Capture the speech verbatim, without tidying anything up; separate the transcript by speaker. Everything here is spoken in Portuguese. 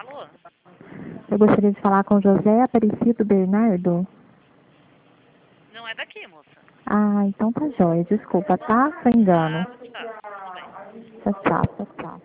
Speaker 1: Alô?
Speaker 2: Eu gostaria de falar com José Aparecido Bernardo.
Speaker 1: Não é daqui, moça.
Speaker 2: Ah, então tá jóia. Desculpa, tá? Foi engano.
Speaker 1: Ah, tá. Tudo bem.
Speaker 2: Tchau, tchau, tchau, tchau.